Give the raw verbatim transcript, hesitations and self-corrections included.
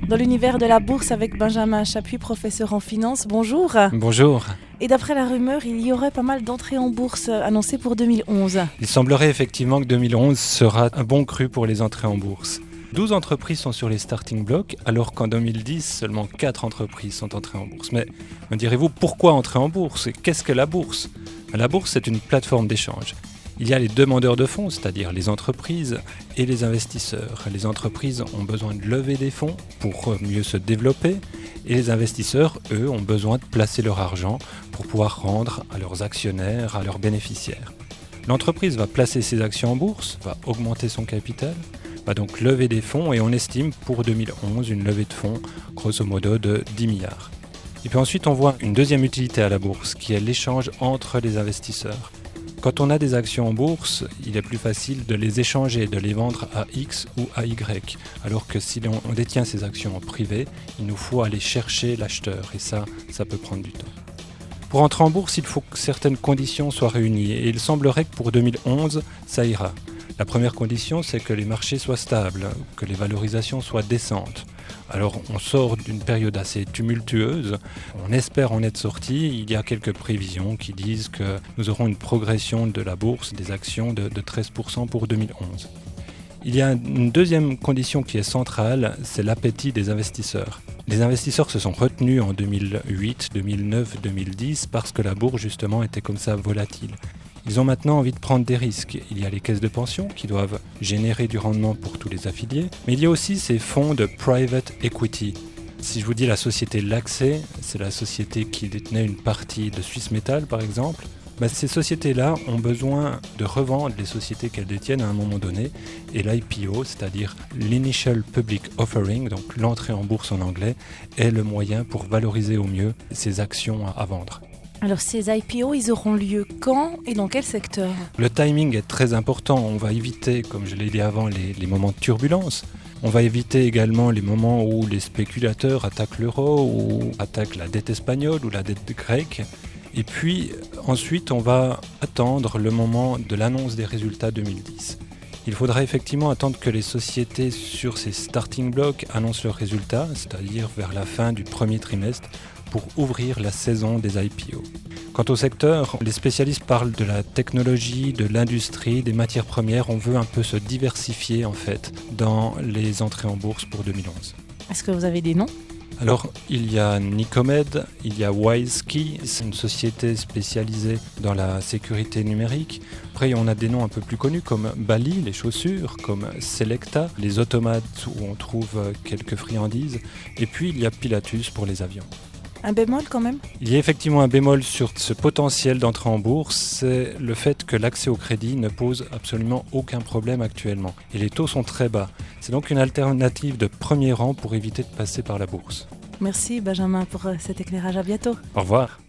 dans l'univers de la bourse avec Benjamin Chapuis, professeur en finance. Bonjour. Bonjour. Et d'après la rumeur, il y aurait pas mal d'entrées en bourse annoncées pour deux mille onze. Il semblerait effectivement que deux mille onze sera un bon cru pour les entrées en bourse. douze entreprises sont sur les starting blocks, alors qu'en deux mille dix, seulement quatre entreprises sont entrées en bourse. Mais me direz-vous, pourquoi entrer en bourse? Qu'est-ce que la bourse? La bourse, c'est une plateforme d'échange. Il y a les demandeurs de fonds, c'est-à-dire les entreprises, et les investisseurs. Les entreprises ont besoin de lever des fonds pour mieux se développer, et les investisseurs, eux, ont besoin de placer leur argent pour pouvoir rendre à leurs actionnaires, à leurs bénéficiaires. L'entreprise va placer ses actions en bourse, va augmenter son capital, va donc lever des fonds, et on estime pour deux mille onze une levée de fonds grosso modo de dix milliards. Et puis ensuite, on voit une deuxième utilité à la bourse, qui est l'échange entre les investisseurs. Quand on a des actions en bourse, il est plus facile de les échanger, de les vendre à X ou à Y. Alors que si on détient ces actions en privé, il nous faut aller chercher l'acheteur. Et ça, ça peut prendre du temps. Pour entrer en bourse, il faut que certaines conditions soient réunies. Et il semblerait que pour deux mille onze, ça ira. La première condition, c'est que les marchés soient stables, que les valorisations soient décentes. Alors on sort d'une période assez tumultueuse, on espère en être sorti. Il y a quelques prévisions qui disent que nous aurons une progression de la bourse des actions de, de treize pour cent pour deux mille onze. Il y a une deuxième condition qui est centrale, c'est l'appétit des investisseurs. Les investisseurs se sont retenus en deux mille huit, deux mille neuf, deux mille dix parce que la bourse justement était comme ça volatile. Ils ont maintenant envie de prendre des risques. Il y a les caisses de pension qui doivent générer du rendement pour tous les affiliés, mais il y a aussi ces fonds de private equity. Si je vous dis la société Laxé, c'est la société qui détenait une partie de Suisse Metal par exemple, bah ces sociétés-là ont besoin de revendre les sociétés qu'elles détiennent à un moment donné, et l'I P O, c'est-à-dire l'Initial Public Offering, donc l'entrée en bourse en anglais, est le moyen pour valoriser au mieux ces actions à vendre. Alors ces I P O, ils auront lieu quand et dans quel secteur? Le timing est très important. On va éviter, comme je l'ai dit avant, les, les moments de turbulence. On va éviter également les moments où les spéculateurs attaquent l'euro ou attaquent la dette espagnole ou la dette grecque. Et puis ensuite, on va attendre le moment de l'annonce des résultats deux mille dix. Il faudra effectivement attendre que les sociétés sur ces starting blocks annoncent leurs résultats, c'est-à-dire vers la fin du premier trimestre, pour ouvrir la saison des I P O. Quant au secteur, les spécialistes parlent de la technologie, de l'industrie, des matières premières. On veut un peu se diversifier en fait dans les entrées en bourse pour deux mille onze. Est-ce que vous avez des noms? Alors, il y a Nicomed, il y a WiseKey, c'est une société spécialisée dans la sécurité numérique. Après, on a des noms un peu plus connus comme Bally, les chaussures, comme Selecta, les automates où on trouve quelques friandises. Et puis, il y a Pilatus pour les avions. Un bémol quand même? Il y a effectivement un bémol sur ce potentiel d'entrée en bourse, c'est le fait que l'accès au crédit ne pose absolument aucun problème actuellement. Et les taux sont très bas. C'est donc une alternative de premier rang pour éviter de passer par la bourse. Merci Benjamin pour cet éclairage, à bientôt. Au revoir.